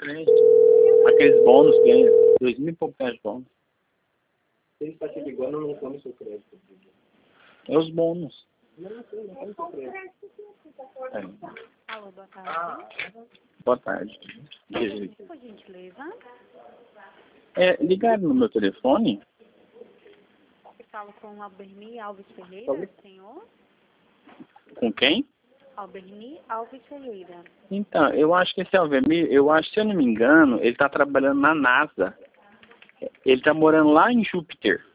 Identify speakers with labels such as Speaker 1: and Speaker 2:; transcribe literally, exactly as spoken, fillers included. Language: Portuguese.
Speaker 1: crédito. Aqueles bônus ganha. Dois mil e pouco reais de bônus.
Speaker 2: Se ele está te ligando, não come seu crédito.
Speaker 1: É os bônus.
Speaker 2: Não, não, não come seu crédito.
Speaker 1: É.
Speaker 3: Alô, boa tarde.
Speaker 1: Boa tarde. Diz-
Speaker 3: Por gentileza,
Speaker 1: É, ligaram no meu telefone?
Speaker 3: eu falo com Alberni Alves Ferreira, senhor?
Speaker 1: Com quem?
Speaker 3: Alberni Alves Ferreira.
Speaker 1: Então, eu acho que esse Alvemir, eu acho, se eu não me engano, ele está trabalhando na NASA. Ele está morando lá em Júpiter.